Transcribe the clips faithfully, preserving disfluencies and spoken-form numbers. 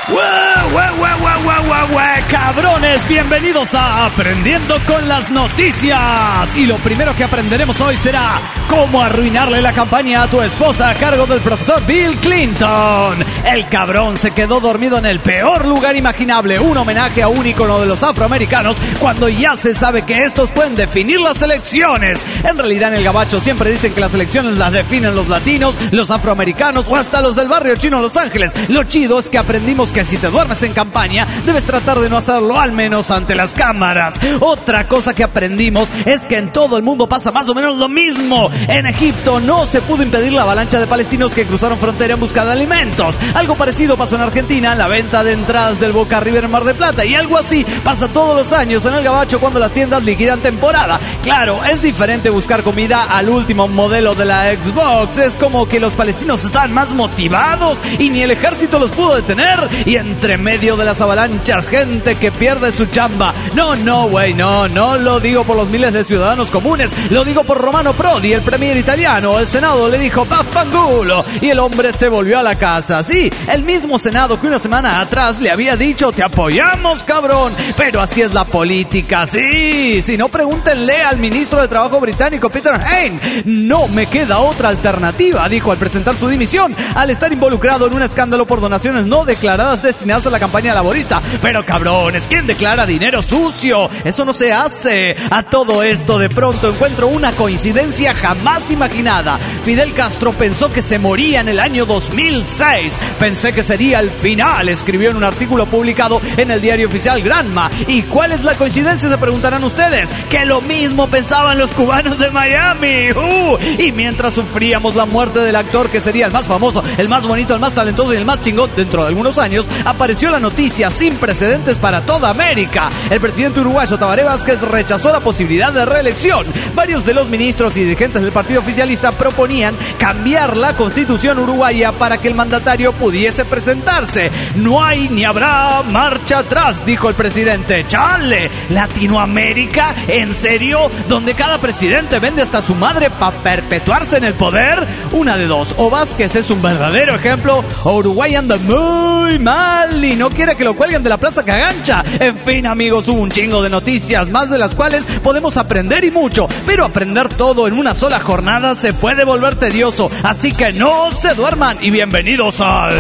¡Wow, wow, wow, wow, wow, wow, wow! Cabrones, bienvenidos a Aprendiendo con las Noticias. Y lo primero que aprenderemos hoy será cómo arruinarle la campaña a tu esposa a cargo del profesor Bill Clinton. El cabrón se quedó dormido en el peor lugar imaginable, un homenaje a un ícono de los afroamericanos, cuando ya se sabe que estos pueden definir las elecciones. En realidad en el gabacho siempre dicen que las elecciones las definen los latinos, los afroamericanos o hasta los del barrio chino en Los Ángeles. Lo chido es que aprendimos que si te duermes en campaña, debes tratar de no hacerlo, al menos ante las cámaras. Otra cosa que aprendimos es que en todo el mundo pasa más o menos lo mismo. En Egipto no se pudo impedir la avalancha de palestinos que cruzaron frontera en busca de alimentos. Algo parecido pasó en Argentina, la venta de entradas del Boca River en Mar del Plata. Y algo así pasa todos los años en el gabacho cuando las tiendas liquidan temporada. Claro, es diferente buscar comida al último modelo de la Xbox. Es como que los palestinos están más motivados y ni el ejército los pudo detener. Y entre medio de las avalanchas, gente que pierde su chamba. No, no, güey, no, no lo digo por los miles de ciudadanos comunes, lo digo por Romano Prodi, el premier italiano. El Senado le dijo "Vaffanculo" y el hombre se volvió a la casa. Sí, el mismo Senado que una semana atrás le había dicho "te apoyamos, cabrón". Pero así es la política, sí. Si no, pregúntenle al ministro de Trabajo británico, Peter Hain. No me queda otra alternativa, dijo al presentar su dimisión, al estar involucrado en un escándalo por donaciones no declaradas destinadas a la campaña laborista. Pero cabrones, ¿quién declara dinero sucio? Eso no se hace. A todo esto de pronto encuentro una coincidencia jamás imaginada. Fidel Castro pensó que se moría en el año dos mil seis. Pensé que sería el final, escribió en un artículo publicado en el diario oficial Granma. ¿Y cuál es la coincidencia? Se preguntarán ustedes. Que lo mismo pensaban los cubanos de Miami. Uh, y mientras sufríamos la muerte del actor que sería el más famoso, el más bonito, el más talentoso y el más chingón dentro de algunos años, apareció la noticia sin precedentes para toda América. El presidente uruguayo Tabaré Vázquez rechazó la posibilidad de reelección. Varios de los ministros y dirigentes del partido oficialista proponían cambiar la constitución uruguaya para que el mandatario pudiese presentarse. No hay ni habrá marcha atrás, dijo el presidente. ¡Chale! ¿Latinoamérica? ¿En serio? ¿Donde cada presidente vende hasta su madre para perpetuarse en el poder? Una de dos. O Vázquez es un verdadero ejemplo, o Uruguay anda muy mal y no quiere que lo cuelguen de la Plaza Cagancha. En fin, amigos, hubo un chingo de noticias, más de las cuales podemos aprender y mucho. Pero aprender todo en una sola jornada se puede volver tedioso. Así que no se duerman y bienvenidos al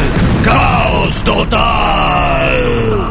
Caos Total.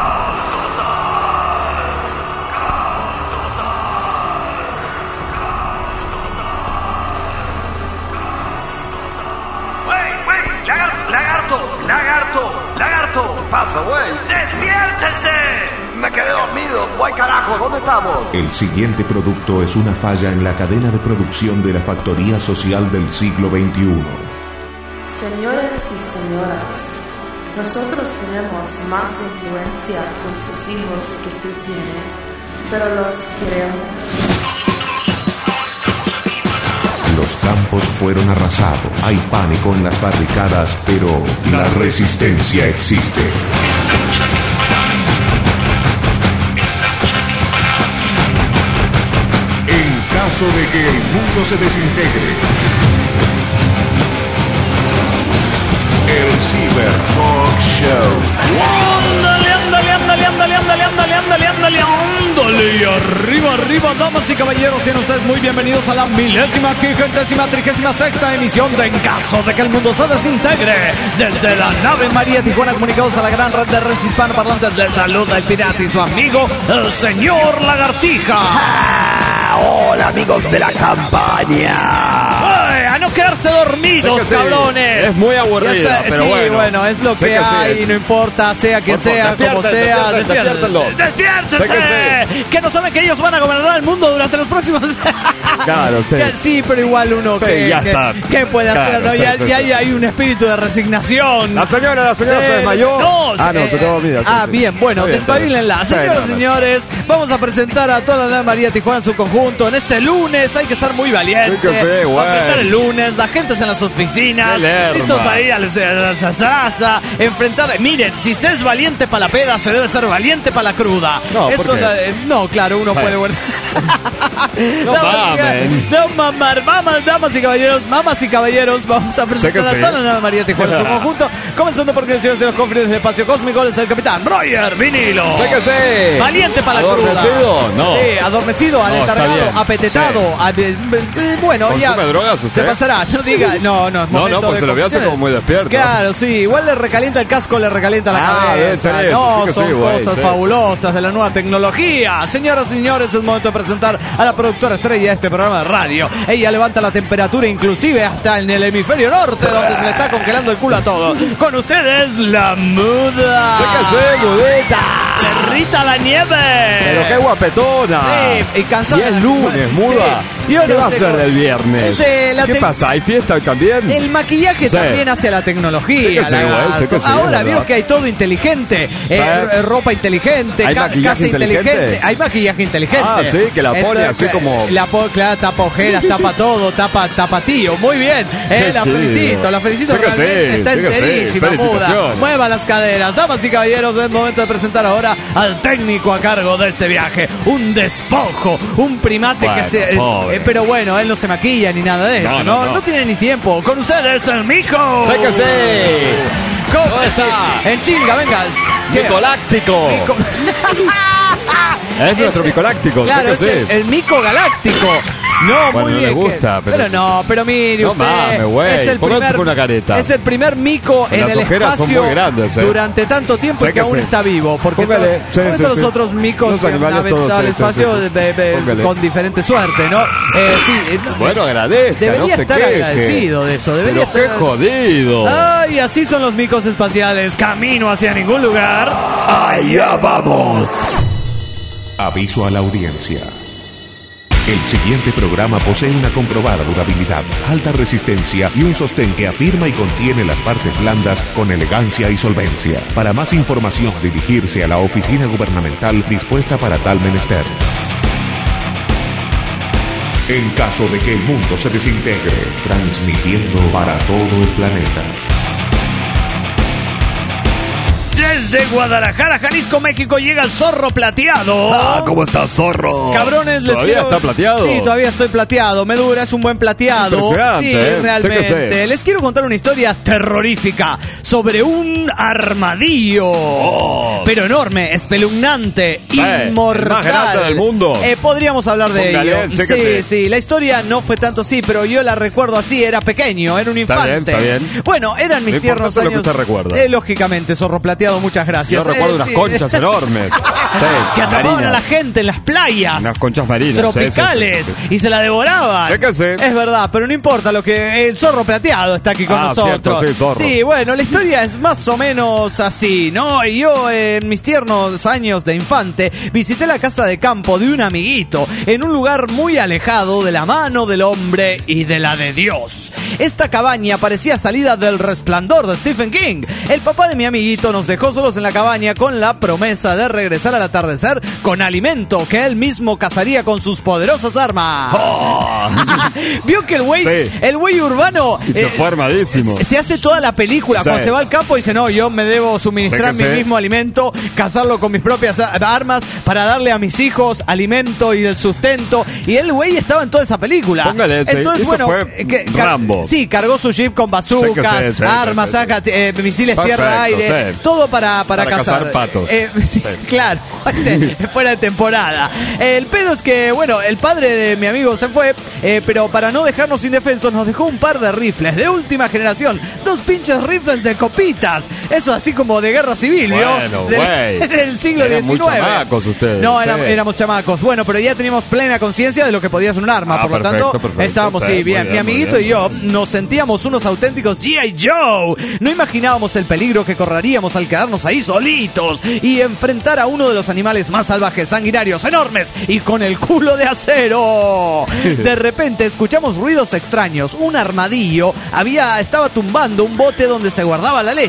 Pasa, güey. ¡Despiértese! Me quedé dormido. Guay, carajo, ¿dónde estamos? El siguiente producto es una falla en la cadena de producción de la factoría social del siglo veintiuno. Señores y señoras, nosotros tenemos más influencia con sus hijos que tú tienes, pero los queremos. Los campos fueron arrasados. Hay pánico en las barricadas, pero la resistencia existe. En caso de que el mundo se desintegre, el Cyber Talk Show. ¡Ándale, ándale, ándale, ándale, ándale, ándale, ándale, ándale, ándale! Y arriba, arriba, damas y caballeros, sean ustedes muy bienvenidos a la milésima, quingentésima, trigésima sexta emisión de En Caso de que el Mundo se Desintegre. Desde la nave María Tijuana, comunicados a la gran red de redes hispanoparlantes, les saluda el pirata y su amigo, el señor Lagartija. Ah, hola, amigos de la campaña. ¡Ay, a no quedarse dormidos, sí, cabrones! Es muy aburrido, sé, pero sí, bueno. bueno, es lo Sé que, que hay, sí. no importa, sea quien Por sea, favor, como despierten, sea, despierten, despiértense. despiértenlo. ¡Despiértense! Sé que Que no saben que ellos van a gobernar el mundo durante los próximos... Claro, sí. Que sí, pero igual uno Sí, que, ya que, está. ¿qué puede Claro, hacer? ¿No? sí, Ya, sí, ya sí. hay un espíritu de resignación. La señora, la señora Eh, se desmayó. No, ah, no, eh, se quedó dormida. sí, Ah, sí. bien, bueno, Está bien, está bien. despabilenla. Sí, Señoras no, y no. señores, vamos a presentar a toda la Nave María Tijuana en su conjunto. En este lunes hay que estar muy valiente. Sí que sí, güey. Va a apretar el lunes, la gente está en las oficinas. Qué lerma. Listos para ir a la, a la salsa, enfrentar. Miren, si se es valiente para la peda, se debe ser valiente para la cruda. No, ¿por Eso qué? la- eh, no, claro, uno Bueno. puede. No mamen. No mamar, mamas, damas y caballeros, mamas y caballeros, vamos a presentar a sí. toda la nueva María Tijuana en su conjunto, comenzando por canciones de los confines del espacio cósmico, es el capitán Roger Vinilo. Sé que sé. Valiente para la cruda. ¿Adormecido? No. Sí, adormecido, No, aletargado, está bien. apetetado. Sí. a- eh, eh, bueno, ¿Consume ya. drogas usted? Se pasará, no diga. No, no, es No, momento no, pues de se lo ve así confesiones. como muy despierto. Claro, sí, igual le recalienta el casco, le recalienta la Ah, cabeza. debe ser eso, No, sí que son sí, güey, cosas sí. fabulosas de la nueva tecnología. Señoras y señores, es momento de presentar a la productora estrella de este programa de radio. Ella levanta la temperatura inclusive hasta en el hemisferio norte, donde se le está congelando el culo a todo. Con ustedes, la muda. Sé que sé, mudita. Perrita la nieve. Pero qué guapetona. Sí, y cansada. Y es lunes, muda. Sí. Yo ¿Qué no va a sé hacer cómo- del viernes? Ese, la ¿Qué te- pasa? ¿Hay fiesta hoy también? El maquillaje Sí. también hace la tecnología. Sí que sí, lagarto. güey, sí que sí, Ahora es vio verdad. que hay todo inteligente. Eh, r- ropa inteligente, ¿Hay ca- maquillaje casa inteligente? inteligente. Hay maquillaje inteligente. Ah, sí, que la pone así como- La po- claro, tapa ojeras, tapa todo, tapa, tapa tío. Muy bien. Eh, Qué la chido. felicito, la felicito. Sí que sí, realmente está sí que sí. enterísima, muda. Felicitaciones. Mueva las caderas. Damas y caballeros, es momento de presentar ahora al técnico a cargo de este viaje. Un despojo, un primate Bueno, que se... pobre. eh, pero bueno, él no se maquilla ni nada de eso, No, ¿no? no, No, no. tiene ni tiempo. Con ustedes, el mico. Sé que sé. ¿Cómo ¿Dónde está? está? En chinga, venga. ¿Qué? Micoláctico. Mico- Es nuestro micoláctico. Claro, sé es que el, sí. el mico galáctico. No, Bueno, muy no bien. le gusta, que- pero- no, pero mire No usted. mames, güey, es el póngase primer, con una careta. Es el primer mico en Las el ojeras son espacio muy grandes, eh. durante tanto tiempo Sé y que que aún sí. está vivo. Porque Póngale, to- sí, porque sí, todos sí. los otros micos Los se han animales aventado todos, al sí, sí, espacio sí. de- de- de- Póngale. con diferente suerte, ¿no? Eh, sí, eh, no, Bueno, agradezca, debería no se estar queje. agradecido de eso. Debería Pero qué estar- jodido. Ay, así son los micos espaciales. Camino hacia ningún lugar. Allá vamos. Aviso a la audiencia. El siguiente programa posee una comprobada durabilidad, alta resistencia y un sostén que afirma y contiene las partes blandas con elegancia y solvencia. Para más información, dirigirse a la oficina gubernamental dispuesta para tal menester. En caso de que el mundo se desintegre, transmitiendo para todo el planeta. Desde Guadalajara, Jalisco, México, llega el zorro plateado. Ah, ¿cómo está, zorro? Cabrones, les ¿Todavía quiero... está plateado? Sí, todavía estoy plateado. Me dura, es un buen plateado. Impresionante, Sí, ¿eh? realmente. Sé que sé. Les quiero contar una historia terrorífica sobre un armadillo. Oh. Pero enorme, espeluznante, Sí, inmortal. el más grande del mundo. Eh, podríamos hablar de Póngale, ello. sé Sí, que sí. sí. La historia no fue tanto así, pero yo la recuerdo así. Era pequeño, era un Está infante. bien, está bien. Bueno, eran mis Lo tiernos importante es lo que años. usted recuerda. Eh, lógicamente, zorro plateado, muchas gracias. Yo recuerdo Eh, unas sí. conchas enormes. Sí, Que atrapaban marinas. a la gente en las playas. Unas conchas marinas. Tropicales. Sí, sí, sí. Y se la devoraban. Sé que sí. Es verdad, pero no importa lo que... El zorro plateado está aquí con Ah, nosotros. cierto, sí, zorro. Sí, bueno, la historia es más o menos así, ¿no? Y yo en mis tiernos años de infante visité la casa de campo de un amiguito en un lugar muy alejado de la mano del hombre y de la de Dios. Esta cabaña parecía salida del Resplandor de Stephen King. El papá de mi amiguito nos dejó solos en la cabaña con la promesa de regresar al atardecer con alimento que él mismo cazaría con sus poderosas armas. Vio que el güey, Sí. el güey urbano Y se eh, fue armadísimo. se hace toda la película. Sí. Cuando se va al campo dice, no, yo me debo suministrar Sí que mi sí. mismo alimento, cazarlo con mis propias a- armas para darle a mis hijos alimento y el sustento. Y el güey estaba en toda esa película. Póngale ese. Entonces, Eso bueno, fue eh, que- ca- Rambo. Sí, cargó su jeep con bazookas, Sí que sí, sí, armas, sí, sí. saca eh, misiles Perfecto, tierra-aire, sí. todo para, para, Para cazar patos. Eh, sí, Sí. Claro, fuera de temporada. El pedo es que, bueno, el padre de mi amigo se fue, eh, pero para no dejarnos indefensos nos dejó un par de rifles de última generación. Dos pinches rifles de copitas. Eso así como de guerra civil, ¿vio? Bueno, Del, güey. del siglo Eran muy diecinueve. chamacos ustedes, No, sí. éramos, éramos chamacos. Bueno, pero ya teníamos plena conciencia de lo que podía ser un arma. Ah, por lo perfecto, tanto, perfecto. estábamos, Sí, sí, muy bien. bien, Mi muy amiguito bien, y yo muy bien. nos sentíamos unos auténticos G I. Joe. No imaginábamos el peligro que correríamos al quedarnos ahí solitos y enfrentar a uno de los animales más salvajes, sanguinarios, enormes y con el culo de acero. De repente escuchamos ruidos extraños. Un armadillo había estaba tumbando un bote donde se guardaba la leche.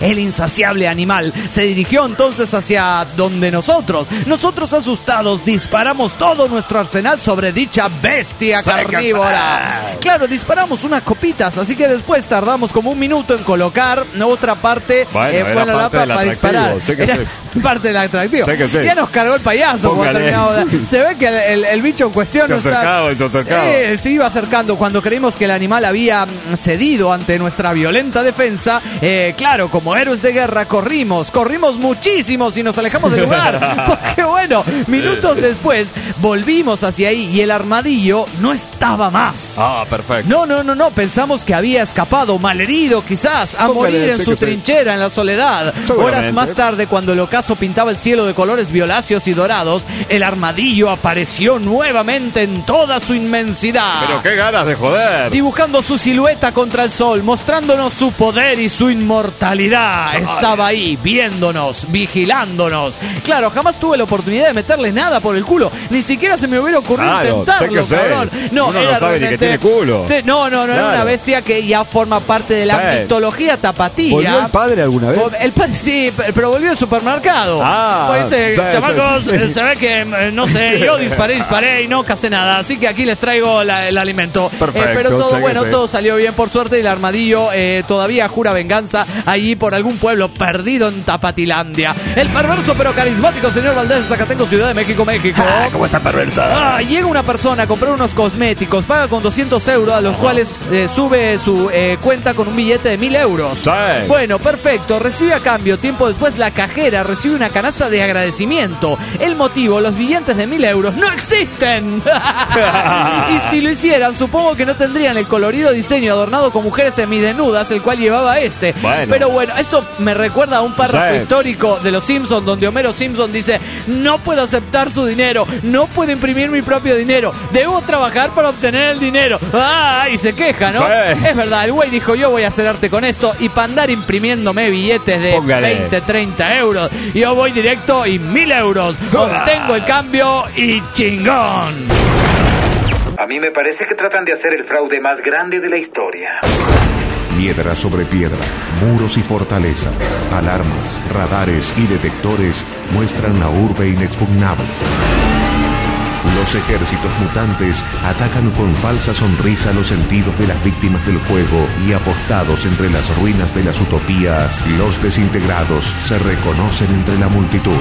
El insaciable animal se dirigió entonces hacia donde nosotros. Nosotros, asustados, disparamos todo nuestro arsenal sobre dicha bestia carnívora. Claro, disparamos unas copitas, así que después tardamos como un minuto en colocar otra parte, bueno, eh, era bueno, parte la, del para atractivo, disparar. sé que Era sí. parte del atractivo. Sé que sí. Ya nos cargó el payaso cuando terminamos. Se ve que el, el, el bicho en cuestión se no acercaba está... y se acercaba. Sí, se iba acercando. Cuando creímos que el animal había cedido ante nuestra violenta defensa, eh, claro, como héroes de guerra corrimos, corrimos muchísimos y nos alejamos del lugar. Porque bueno, minutos después volvimos hacia ahí y el armadillo no estaba más. Ah, perfecto. No, no, no, no, pensamos que había escapado, malherido quizás, a Póngale, morir en sé su que sí. trinchera en la soledad. Horas más tarde, cuando el ocaso pintaba el cielo de colores violáceos y dorados, el armadillo apareció nuevamente en toda su inmensidad. Pero qué ganas de joder. Dibujando su silueta contra el sol, mostrándonos su poder y su inmortalidad. Ay. Estaba ahí, viéndonos, vigilándonos. Claro, jamás tuve la oportunidad de meterle nada por el culo. Ni siquiera se me hubiera ocurrido claro, intentarlo, sé que cabrón. sé. No, Uno era no sabe realmente... ni que tiene culo. Sí, no, no, no, claro. era una bestia que ya forma parte de la sí. mitología tapatía. ¿Volvió el padre alguna vez? El padre sí, pero volvió al supermercado. Ah, pues, eh, sí, chamacos, sí, sí. eh, se ve que, eh, no sé, yo disparé, disparé y no casé nada. Así que aquí les traigo la, el alimento. Perfecto, Eh, pero todo sé bueno, que sí. todo salió bien por suerte y el armadillo eh, todavía jura venganza allí por algún pueblo perdido en Tapatilandia. El perverso pero carismático señor Valdés de Zacatenco, Ciudad de México, México. Ah, ¿cómo está perversa? Ah, llega una persona a comprar unos cosméticos, paga con doscientos euros, a los Ajá. cuales eh, sube su eh, cuenta con un billete de mil euros. Sí. Bueno, perfecto, recibe a cambio, tiempo después la cajera recibe una canasta de agradecimiento. El motivo, los billetes de mil euros no existen. Y si lo hicieran, supongo que no tendrían el colorido diseño adornado con mujeres semidesnudas, el cual llevaba este. Bueno. Pero bueno, esto me recuerda a un párrafo sí. histórico de los Simpsons, donde Homero Simpson dice: no puedo aceptar su dinero, no puedo imprimir mi propio dinero, debo trabajar para obtener el dinero. ¡Ah! Y se queja, ¿no? Sí. Es verdad, el güey dijo: yo voy a hacer arte con esto, y para andar imprimiéndome billetes de Póngale. veinte, treinta euros, yo voy directo y mil euros, obtengo el cambio y chingón. A mí me parece que tratan de hacer el fraude más grande de la historia. Piedra sobre piedra, muros y fortalezas, alarmas, radares y detectores muestran la urbe inexpugnable. Los ejércitos mutantes atacan con falsa sonrisa los sentidos de las víctimas del juego y, apostados entre las ruinas de las utopías, los desintegrados se reconocen entre la multitud.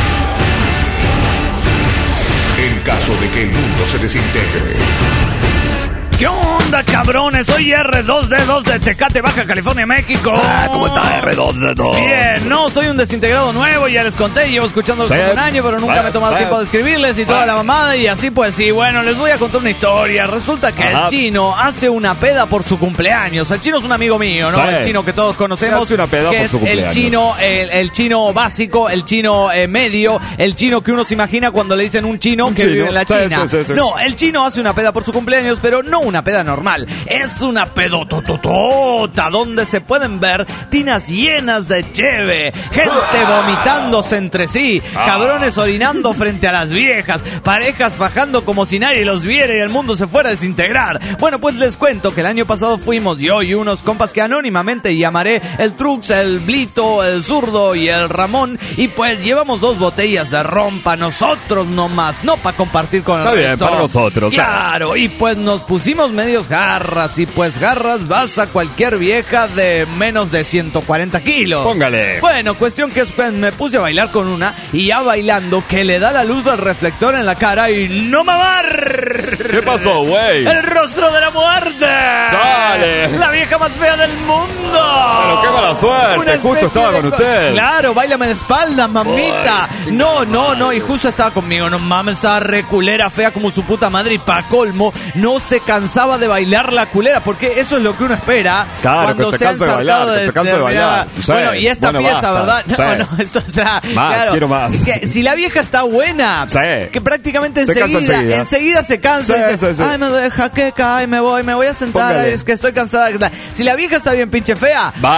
En caso de que el mundo se desintegre. ¿Qué onda, cabrones? Soy erre dos de dos de Tecate, Baja California, México. Ah, ¿cómo está erre dos de dos? Bien, no, soy un desintegrado nuevo, ya les conté, llevo escuchándolos sí. por un año, pero nunca sí. me he tomado sí. tiempo de escribirles y sí. toda la mamada, y así pues sí, bueno, les voy a contar una historia. Resulta que Ajá. el chino hace una peda por su cumpleaños. El chino es un amigo mío, ¿no? Sí. El chino que todos conocemos. Hace una peda que por es su cumpleaños. El chino, el, el chino básico, el chino eh, medio, el chino que uno se imagina cuando le dicen un chino un que chino. vive en la sí, China. Sí, sí, sí. No, el chino hace una peda por su cumpleaños, pero no una peda normal. Es una pedotototota donde se pueden ver tinas llenas de cheve, gente vomitándose entre sí, cabrones orinando frente a las viejas, parejas fajando como si nadie los viera y el mundo se fuera a desintegrar. Bueno, pues les cuento que el año pasado fuimos yo y unos compas que anónimamente llamaré el Trux, el Blito, el Zurdo y el Ramón, y pues llevamos dos botellas de ron para nosotros nomás, no para compartir con el Está resto. bien, para nosotros. Claro, y pues nos pusimos medios garras, y pues garras vas a cualquier vieja de menos de ciento cuarenta kilos. Póngale. Bueno, cuestión que pues, me puse a bailar con una, y ya bailando que le da la luz del reflector en la cara y ¡no mamar! ¿Qué pasó, güey? ¡El rostro de la muerte! ¡Chale! ¡La vieja más fea del mundo! Pero qué mala suerte, Una justo estaba de con co- usted. Claro, báilame de espaldas, mamita. Uy, no, no, no, y justo estaba conmigo. No mames, estaba reculera, fea como su puta madre, y pa' colmo, no se cansaba de bailar la culera, porque eso es lo que uno espera. Claro, cuando que se se han canse de bailar, saltado que se canse de bailar. Sí, Bueno, y esta bueno, pieza, basta. ¿verdad? No, Sí. no, esto, o sea, Más, claro, quiero más. es que si la vieja está buena, Sí. que prácticamente Se cansa enseguida, enseguida. enseguida se cansa. Sí, y dice, sí, sí. ay, me deja que cae, me voy, me voy a sentar, Póngale. ay, es que estoy cansada. Si la vieja está bien pinche fea, Baila, baila,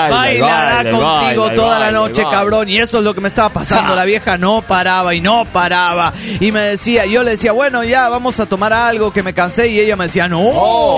bailará baile, contigo baile, toda baile, la noche, baile. cabrón. Y eso es lo que me estaba pasando. La vieja no paraba y no paraba. Y me decía, yo le decía, bueno, ya vamos a tomar algo que me cansé. Y ella me decía, no.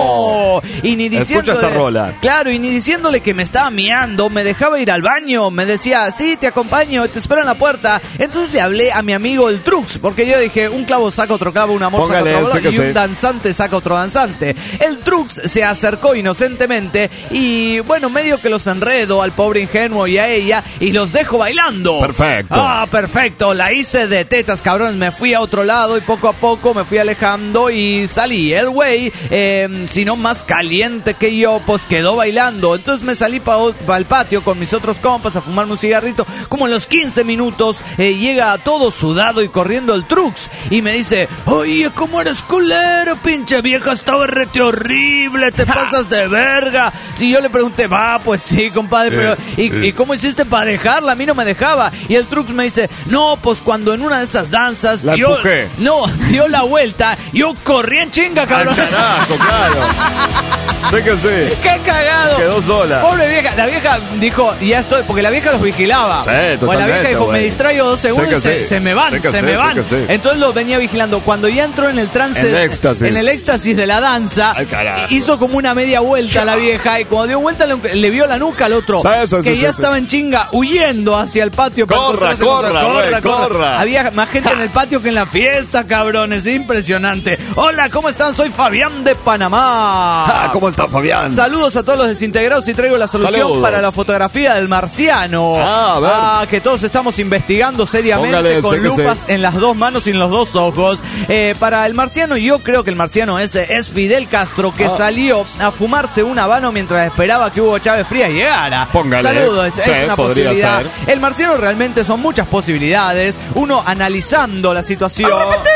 Oh. Y ni diciéndole, Escucha esta rola. Claro, y ni diciéndole que me estaba miando, me dejaba ir al baño. Me decía, sí, te acompaño, te espero en la puerta. Entonces le hablé a mi amigo el Trux, porque yo dije, un clavo saca otro clavo, una morsa saca Póngale, otro sé clavo, que y un sé. danzante saca otro danzante. El Trux se acercó inocentemente y, bueno, medio que los enredo al pobre ingenuo y a ella y los dejo bailando. Perfecto. Ah, perfecto. La hice de tetas, cabrones. Me fui a otro lado y poco a poco me fui alejando y salí. El güey, eh, si no más caliente que yo, pues quedó bailando. Entonces me salí para pa el patio con mis otros compas a fumarme un cigarrito. Como en los quince minutos eh, llega todo sudado y corriendo el Trux y me dice, oye, ¿cómo eres culero, pinche vieja? Estaba rete horrible, te pasas de verga. Si yo le pregunté, va, pues sí, compadre, pero ¿y, ¿y cómo hiciste para dejarla? A mí no me dejaba. Y el Trux me dice, no, pues cuando en una de esas danzas La dio, empujé. no, dio la vuelta, yo corrí en chinga, Al cabrón. carajo, claro. Sé que sí. ¡Qué cagado! Quedó sola. Pobre vieja. La vieja dijo, ya estoy, porque la vieja los vigilaba. Sí, Pues la totalmente, vieja dijo, güey. me distraigo dos segundos Sé y que se, sí. se me van, Sé que se sí, me sé van. que sí. Entonces los venía vigilando. Cuando ya entró en el trance, En el éxtasis. en el éxtasis de la danza, Ay, carajo. hizo como una media vuelta la vieja y cuando dio vuelta le, le vio la nuca al otro, Sí, sí, que sí, ya sí, estaba en chinga huyendo hacia el patio. para Corra, encontrarse corra, con- güey, corra. Había más gente en el patio que en la fiesta, cabrones. Impresionante. Hola, ¿cómo están? Soy Fabián de Panamá. Ah, ¿cómo está, Fabián? Saludos a todos los desintegrados y traigo la solución Saludos. para la fotografía del marciano. Ah, a ver. Ah, que todos estamos investigando seriamente Póngale, con sé que lupas sé. en las dos manos y en los dos ojos. Eh, para el marciano, yo creo que el marciano ese es Fidel Castro, que Ah. salió a fumarse un habano mientras esperaba que Hugo Chávez Frías llegara. Póngale. Saludos, es, Sí, es una podría posibilidad. ser. El marciano realmente son muchas posibilidades. Uno analizando la situación.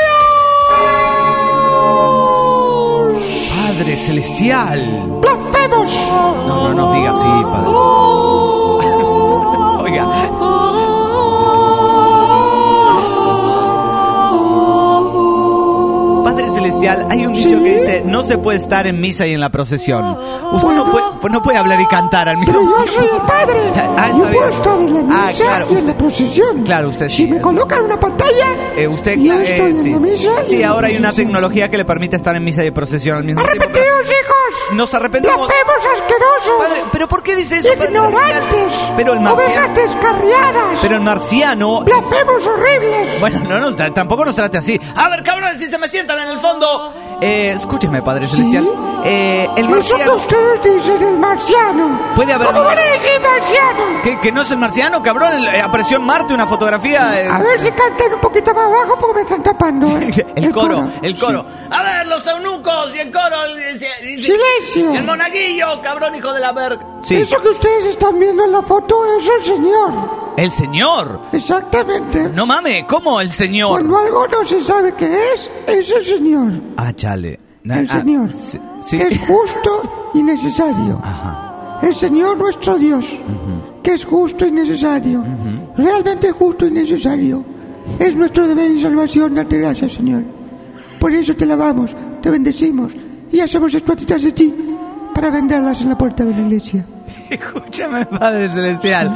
Padre Celestial. ¡Blasfemos! No, no nos diga así, padre. Oiga. Padre Celestial, hay un dicho ¿Sí? que dice, no se puede estar en misa y en la procesión. Usted no puede, pues no puede hablar y cantar al mismo Pero yo tiempo. soy el padre. Ah, está yo puedo bien. estar en la misa Ah, claro, y en usted- la procesión. Claro, usted Si sí. me colocan una pantalla, Eh, usted, yo eh, estoy en sí. la misa y Sí, en la ahora hay una procesión. tecnología que le permite estar en misa y procesión al mismo tiempo. pero- ¡Arrepentidos, hijos! Nos arrepentimos. ¡Blasfemos asquerosos! Padre, ¿pero por qué dice eso, Padre Celestial? ¡Ignorantes! Pero el ¡Ovejas marciano... descarriadas! Pero el marciano... ¡Blasfemos horribles! Bueno, no, no, t- tampoco nos trate así. A ver, cabrones, si se me sientan en el fondo. Eh, escúcheme, Padre Celestial. Eh, el Eso que marciano... ustedes dicen, el marciano. Puede haber- ¿Cómo van a decir marciano? ¿Que, que no es el marciano, cabrón? El- eh, apareció en Marte una fotografía... eh, A ver si cantan un poquito más bajo porque me están tapando. ¿eh? el coro, el coro. A ver, los eunucos y el coro. el- el- el- Silencio. El monaguillo, cabrón, hijo de la verga. Sí, Eso que ustedes están viendo en la foto es el señor. el señor. Exactamente. No mames, ¿cómo el señor? Cuando algo no se sabe qué es, es el señor. Ah, chale. Na- El ah, señor. sí, sí. Que es justo y necesario. Ajá. El señor nuestro Dios. Que es justo y necesario. Realmente justo y necesario. Es nuestro deber y salvación darte gracias, Señor. Por eso te lavamos, te bendecimos y hacemos estatuitas de ti para venderlas en la puerta de la iglesia. Escúchame, Padre Celestial.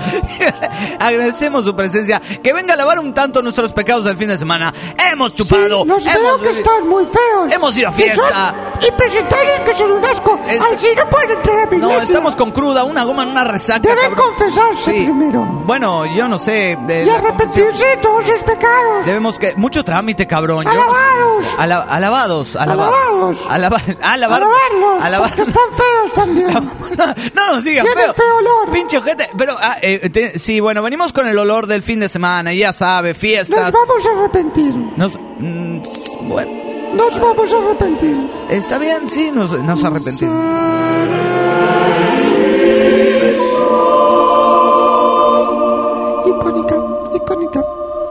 Agradecemos su presencia. Que venga a lavar un tanto nuestros pecados del fin de semana. Hemos chupado. Sí, los veo hemos, que están muy feos. hemos ido a Que son fiesta. impresentables, que son un asco. Es- Así no pueden entrar a mi No, iglesia. estamos con cruda, una goma en una resaca. Deben cabrón. confesarse Sí. primero. Bueno, yo no sé. De Y la arrepentirse de todos sus pecados. Debemos que... Mucho trámite, cabrón. Yo no- Alabados. Ala- alabados. alaba- Alabados. Alaba- ah, alabar- Alabarlos. alabar- Porque están feos también. No, no nos digan Tienen feo. feo olor. Pinche ojete. Pero, ah, eh, te- sí, bueno, venimos con el olor del fin de semana. Y ya sabe, Nos fiestas. vamos a arrepentir. Nos, mm, s- bueno, Nos vamos a arrepentir. está bien, sí, nos, nos arrepentimos. Icónica, icónica.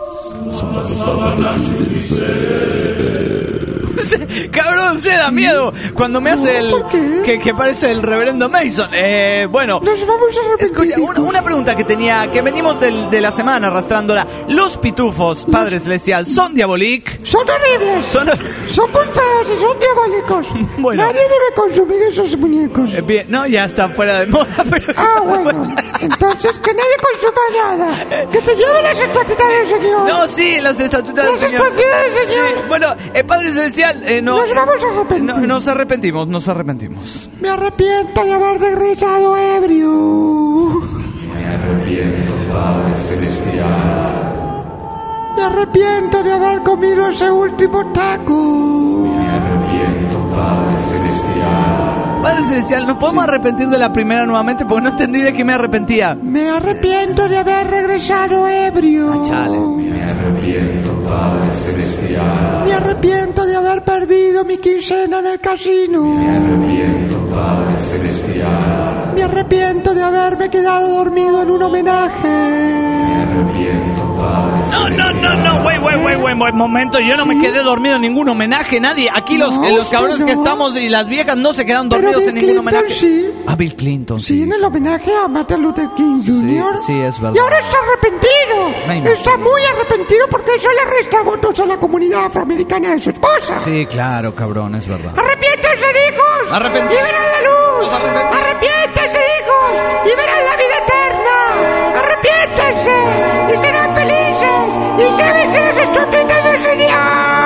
Cabrón, se da miedo cuando me hace el... ¿Por qué? Que, que parece el reverendo Mason. Eh, bueno... Nos vamos a arrepentir. Escucha, una, hijos. una pregunta que tenía, que venimos del- de la semana arrastrándola. Los pitufos, Padre Celestial, ¿son diabolic? Son horribles. Son... Son muy feos y son diabólicos. Bueno. Nadie debe consumir esos muñecos. Eh, Bien, no, ya está fuera de moda, pero... Ah, bueno. Entonces, que nadie consuma nada. Que te lleve las estatutas del Señor. No, sí, las estatutas del Las Señor. estatutas del Señor. Sí, bueno, eh, Padre Celestial, eh, no... Nos vamos a arrepentir. no, nos arrepentimos, nos arrepentimos. Me arrepiento de haber regresado ebrio. Me arrepiento, Padre Celestial. Me arrepiento de haber comido ese último taco. Me arrepiento, Padre Celestial. Padre Celestial, ¿nos podemos arrepentir de la primera nuevamente? Porque no entendí de qué me arrepentía. Me arrepiento de haber regresado ebrio. Chale. Me arrepiento, Padre Celestial. Me arrepiento de haber perdido mi quincena en el casino. Me arrepiento, Padre Celestial. Me arrepiento de haberme quedado dormido en un homenaje. Me arrepiento, Padre No, Celestial. no, no, no, güey, güey, güey, güey, güey, momento, yo no me quedé dormido en ningún homenaje, nadie. Aquí los, No, eh, los cabrones usted que no. estamos y las viejas no se quedan Pero dormidos Bill en ningún Clinton homenaje. sí. Ah, Bill Clinton, Sí, sí. en el homenaje a Martin Luther King junior sí, es verdad. Y ahora está arrepentido. Me imagino. Está muy arrepentido porque eso le resta votos a la comunidad afroamericana de su esposa. Sí, claro, cabrón, es verdad. ¡Arrepiéntanse, hijos! Arrepentidos. ¡Y verán la luz! Nos arrepentimos. ¡Arrepiéntanse, hijos! ¡Y verán la vida eterna! ¡Arrepiéntanse! ¡Y serán felices! ¡Y llévense las estatutas del Señor!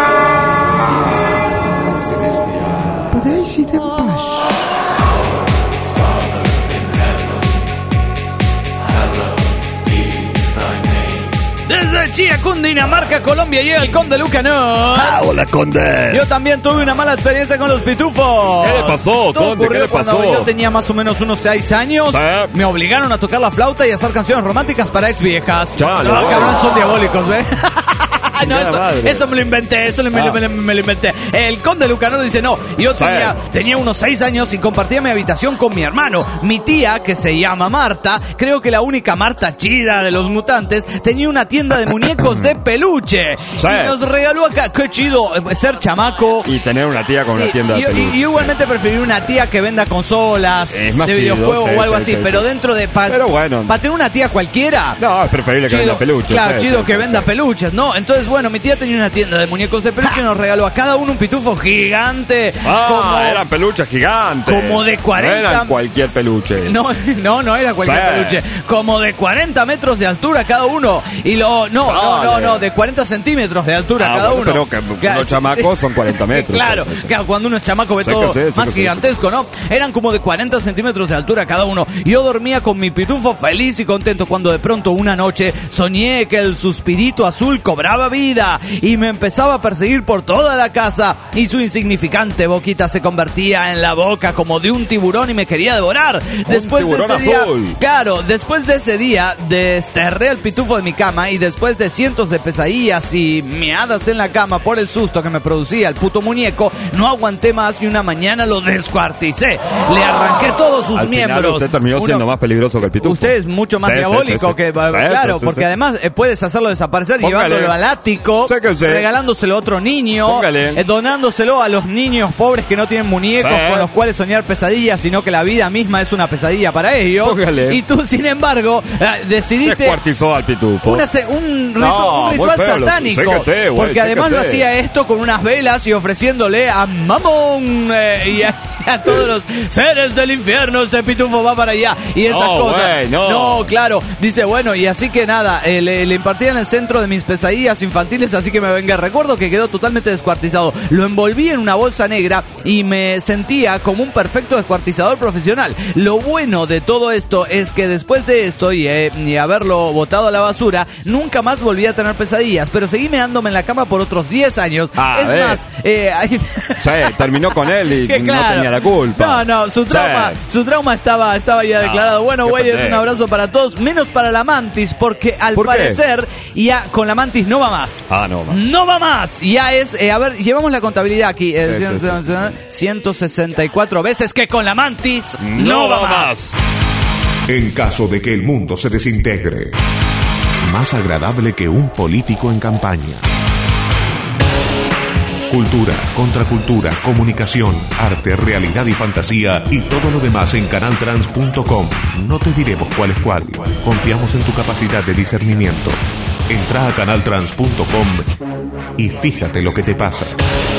Podéis ir en paz. Desde Chía, Cundinamarca, Colombia, llega el Conde Lucanor. Ah, hola, Conde. Yo también tuve una mala experiencia con los pitufos. ¿Qué le pasó, Todo Conde? ¿Qué ocurrió le cuando pasó? yo tenía más o menos unos seis años. Sí. Me obligaron a tocar la flauta y a hacer canciones románticas para ex viejas. Chale, no, bueno. cabrón, son diabólicos, ¿ves? No, Chingada eso, madre. eso me lo inventé, eso me, Ah. me- me- me lo inventé. El Conde Lucanor dice, no, yo Sí. tenía, tenía unos seis años y compartía mi habitación con mi hermano. Mi tía, que se llama Marta, creo que la única Marta chida de los mutantes, tenía una tienda de muñecos de peluche. Sí. Y nos regaló acá, qué chido, eh, ser chamaco. Y tener una tía con Sí, una tienda de y- peluche. y, y igualmente preferí una tía que venda consolas Es más de chido, videojuegos sí, o algo sí, así, sí, pero sí. dentro de... Pa, Pero bueno. Para tener una tía cualquiera. No, es preferible que venda peluches. Claro, sí, chido sí, que sí, venda sí. peluches, ¿no? Entonces, bueno, mi tía tenía una tienda de muñecos de peluche y nos regaló a cada uno un pitufo gigante. Ah, como, eran peluches gigantes. como de cuarenta. No eran cualquier peluche. No, no, no era cualquier Sí. peluche. Como de cuarenta metros de altura cada uno. Y lo, no, no, no, Dale. no, de cuarenta centímetros de altura Ah, cada bueno, uno. pero que Claro, los chamacos son cuarenta metros. Claro, Sí, sí, sí. claro, cuando uno es chamaco ve Sí, todo que sí, sí, más que sí. gigantesco, ¿no? Eran como de cuarenta centímetros de altura cada uno. Yo dormía con mi pitufo feliz y contento cuando de pronto una noche soñé que el suspirito azul cobraba vida y me empezaba a perseguir por toda la casa y su insignificante boquita se convertía en la boca como de un tiburón y me quería devorar. Después de tiburón ese día, azul. claro, después de ese día desterré al pitufo de mi cama y después de cientos de pesadillas y meadas en la cama por el susto que me producía el puto muñeco, no aguanté más y una mañana lo descuarticé. Le arranqué todos sus Al final miembros. usted terminó Uno- siendo más peligroso que el pitufo. Usted es mucho más Sí, sí, diabólico sí, sí. que... Sí, claro, sí, sí, porque sí. además eh, puedes hacerlo desaparecer Póngale. llevándolo al ático, Sí, que sí. regalándoselo a otro niño, Póngale. eh, donándoselo a los niños pobres que no tienen muñecos Sí. con los cuales soñar pesadillas, sino que la vida misma es una pesadilla para ellos. Póngale. Y tú, sin embargo, eh, decidiste... Descuartizó al pitufo. Una se- un, ritu- No, un muy ritual feo, lo- satánico. sé que sé, güey, porque sé además que lo sé. hacía esto con unas velas y ofreciéndole a Mamón eh, y a, a todos los seres del infierno. Este pitufo va para allá y esas No, cosas. güey, no. claro. Dice, bueno, y así que nada, eh, le, le impartía en el centro de mis pesadillas infantiles, así que me venga. Recuerdo que quedó totalmente descuartizado. Lo envolví en una bolsa negra y me sentía como un perfecto descuartizador profesional. Lo bueno de todo esto es que después de esto y, eh, y haberlo botado a la basura, nunca más volví a tener pesadillas, pero seguí meándome en la cama por otros diez años. Ah, es ve. más, eh, hay- Sí, terminó con él y que no claro. tenía la culpa. No, no, su trauma, Sí. su trauma estaba, estaba ya No, declarado. Bueno, qué güey, es pendejo. un abrazo para todos, menos para la mantis, porque al ¿Por qué? parecer ya con la mantis no va más. Ah, no, más. No va más. Ya es, eh, a ver, llevamos la contabilidad aquí. eh, Sí, sí, sí. ciento sesenta y cuatro veces que con la mantis no, va más. En caso de que el mundo se desintegre, más agradable que un político en campaña. Cultura, contracultura, comunicación, arte, realidad y fantasía y todo lo demás en canal trans punto com. No te diremos cuál es cuál. Confiamos en tu capacidad de discernimiento. Entra a canal trans punto com y fíjate lo que te pasa.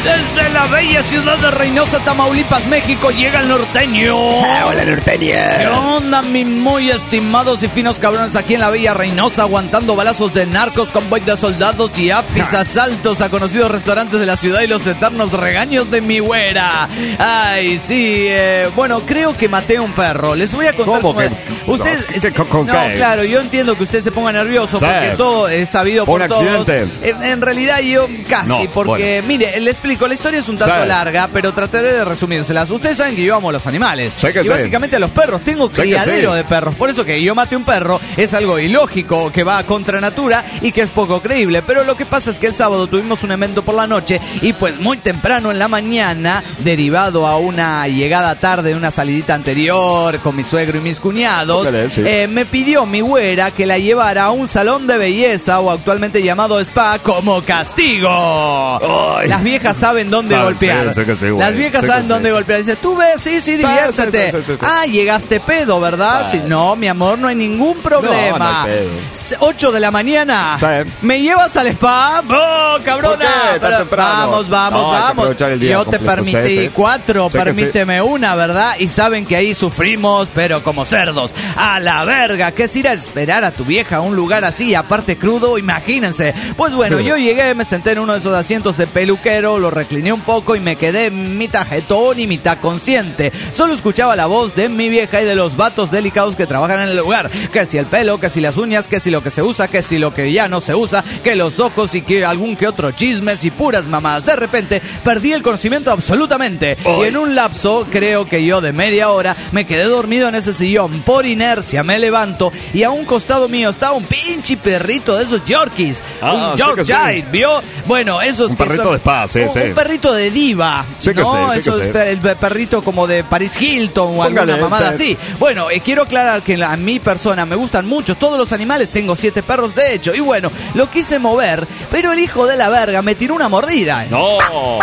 Desde la bella ciudad de Reynosa, Tamaulipas, México, llega el norteño. Ah, hola, norteño. ¿Qué onda, mis muy estimados y finos cabrones aquí en la bella Reynosa, aguantando balazos de narcos, convoy de soldados y apis, asaltos a conocidos restaurantes de la ciudad y los eternos regaños de mi güera? Ay, sí, eh, bueno, creo que maté a un perro. Les voy a contar ¿Cómo que? Ustedes, ¿Qué- con- con no, qué? claro, yo entiendo que usted se ponga nervioso Sí. porque todo es sabido ¿Fue por un todos. accidente? En, en realidad yo casi, No, porque, mire, le explico, la historia es un tanto Sí. larga, pero trataré de resumírselas. Ustedes saben que yo amo a los animales. Sé que y sí. básicamente a los perros. Tengo Sé que criadero sí. de perros. Por eso que yo mate un perro es algo ilógico, que va contra natura y que es poco creíble. Pero lo que pasa es que el sábado tuvimos un evento por la noche y pues muy temprano en la mañana, derivado a una llegada tarde, una salidita anterior con mi suegro y mis cuñados, Ójale, sí. eh, me pidió mi güera que la llevara a un salón de belleza o actualmente llamado spa como castigo. Ay. Las viejas saben dónde Saben, golpear. sí, sé que sí, güey, Las viejas sé que saben sí. dónde golpear. Dice, tú ves, sí, sí, diviértete. sí, sí, sí, sí. Ah, llegaste pedo, ¿verdad? Sí. No, mi amor, no hay ningún problema. No, no hay pedo. S- ocho de la mañana. Sí. ¿Me llevas al spa? ¡Oh, cabrona! ¿Por qué? Tan Pero temprano. vamos, vamos, No, hay que vamos. aprovechar el día Yo te completo, permití sí, sí. cuatro, Sé que permíteme una, ¿verdad? Y saben que ahí sufrimos, pero como cerdos. A la verga, ¿qué es ir a esperar a tu vieja a un lugar así, aparte crudo? Imagínense. Pues bueno, yo llegué, me senté en uno de esos asientos de peluquero, lo recliné un poco y me quedé mitad jetón y mitad consciente. Solo escuchaba la voz de mi vieja y de los vatos delicados que trabajan en el lugar. Que si el pelo, que si las uñas, que si lo que se usa, que si lo que ya no se usa, que los ojos y que algún que otro chismes y puras mamadas. De repente perdí el conocimiento absolutamente. Y en un lapso, creo que yo de media hora, me quedé dormido en ese sillón. Por inercia me levanto y a un costado mío estaba un pinche perrito de esos Yorkies. Ah, un sé que Yorkshire, sí. ¿vio? Bueno, esos Un que perrito son- de spa, sí, un, sí. un perrito de diva. Sé que no, sé, sé que esos sé. per- el per- perrito como de Paris Hilton o alguna Póngale, mamada sí. así. Bueno, eh, quiero aclarar que la- a mi persona me gustan mucho todos los animales. Tengo siete perros, de hecho. Y bueno, lo quise mover, pero el hijo de la verga me tiró una mordida. No.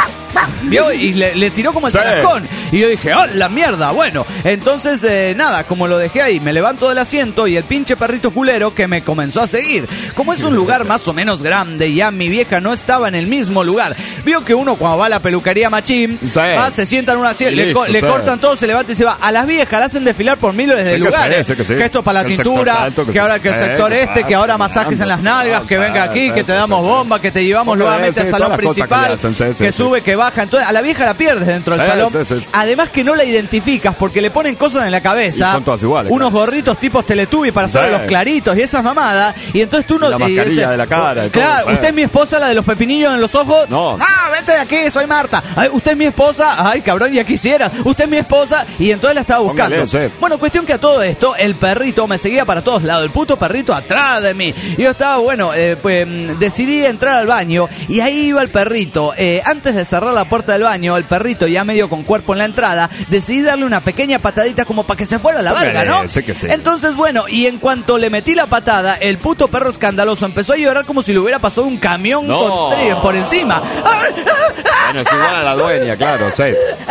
¿Vio? Y le, le tiró como el Sí. tarascón. Y yo dije, ¡oh, la mierda! Bueno, entonces, eh, nada, como lo dejé ahí, me levanto del asiento y el pinche perrito culero que me comenzó a seguir. Como es un lugar más o menos grande y ya mi vieja no estaba en el mismo lugar. Vio que uno cuando va a la peluquería machín, Sí. va, se sienta en una silla, Y le, co- listo, le sí. cortan todo, se levanta y se va. A las viejas la hacen desfilar por miles de Sé que lugares. sí, sé que sí. esto para la El sector tintura, alto, que, que ahora sí. que el Sí, sector que este, que ahora pasa, masajes en las sí, nalgas, sí, que venga aquí, sí, que te sí, damos sí, bomba, que te llevamos Póngale, nuevamente sí, al salón todas las cosas que principal, le hacen, sí, sí, que sí. sube, que baja. Entonces, a la vieja la pierdes dentro del Sí, salón. sí, sí. Además que no la identificas porque le ponen cosas en la cabeza. Y son todas iguales, Unos claro. gorritos tipos Teletubbies para hacer Sí. los claritos y esas mamadas. Y entonces tú no... Y la y mascarilla dices, de la cara y todo, Claro, sí. usted es mi esposa, la de los pepinillos en los ojos. No. Ah, vete de aquí, soy Marta. Ay, usted es mi esposa. Ay, cabrón, ya quisiera. Usted es mi esposa. Y entonces la estaba buscando. Póngale, sí. Bueno, cuestión que a todo esto, el perrito me seguía para todos lados. El puto perrito atrás de mí. Y yo estaba, bueno, eh, pues mm, decidí entrar al baño y ahí iba el perrito. Eh, antes de cerrar la puerta del baño, el perrito ya medio con cuerpo en la entrada, decidí darle una pequeña patadita como para que se fuera a la Póngale, verga, ¿no? sé que sí. Entonces, bueno, y en cuanto le metí la patada, el puto perro escandaloso empezó a llorar como si le hubiera pasado un camión No. con tren por encima. ¡Ay! Bueno, es igual a la dueña, claro, sí.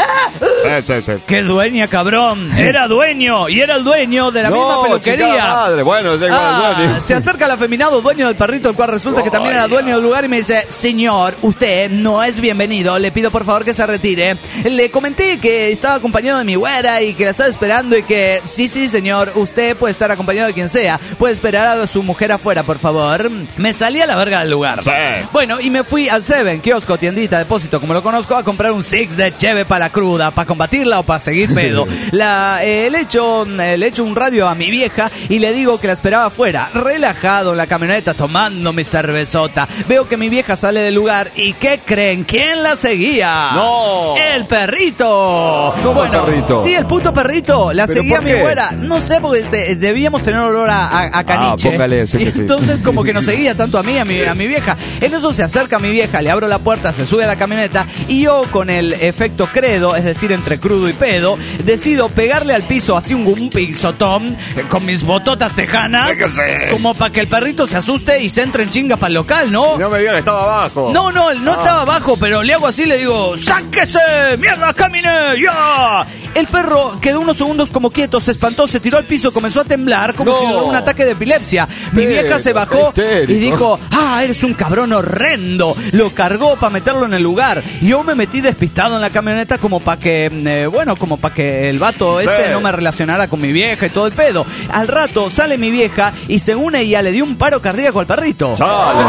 Sí, sí, sí. ¡Qué dueña, cabrón! Era dueño, y era el dueño de la misma No, peluquería. chingada madre. Bueno, es igual Ah, al dueño. se acerca el afeminado dueño del perrito, el cual resulta que también era dueño del lugar, y me dice, señor, usted no es bienvenido, le pido por favor que se retire. Le comenté que estaba acompañado de mi güera y que la estaba esperando y que, sí, sí, señor, usted puede estar acompañado de quien sea, puede esperar a su mujer afuera, por favor. Me salí a la verga del lugar. Sí. Bueno, y me fui al Seven, kiosco, tiendita, depósito, como lo conozco, a comprar un six de cheve para la cruda, para combatirla o para seguir pedo. La, eh, le echo, eh, le echo un radio a mi vieja y le digo que la esperaba afuera, relajado en la camioneta, tomando mi cervezota. Veo que mi vieja sale del lugar y ¿qué creen? ¿Quién la seguía? No. ¡El perrito! ¿Cómo bueno, el perrito? Sí, el puto perrito. La ¿Pero seguía por mi qué? güera. No sé, porque este, debíamos tener olor a, a, a caniche. Ah, póngale, sí y que sí. entonces como que nos seguía tanto a mí, a mi, a mi vieja. En eso se acerca a mi vieja, le abro la puerta, se sube a la camioneta y yo con el efecto credo, es decir, entre crudo y pedo, decido pegarle al piso así un, un pisotón eh, con mis bototas tejanas, Fíjese. como para que el perrito se asuste y se entre en chinga para el local, ¿no? No me diga que estaba abajo. No, no, no Ah. estaba abajo, pero le hago así, le digo, ¡sáquese! ¡Mierda, camine! ¡Ya! El perro quedó unos segundos como quieto, se espantó, se tiró al piso, comenzó a temblar como No. si le diera un ataque de epilepsia. Mi Pero, vieja se bajó histérico. y dijo, ah, eres un cabrón horrendo. Lo cargó para meterlo en el lugar. Yo me metí despistado en la camioneta como para que, eh, bueno, como para que el vato este Sí. no me relacionara con mi vieja y todo el pedo. Al rato sale mi vieja y según ella le dio un paro cardíaco al perrito. Chale.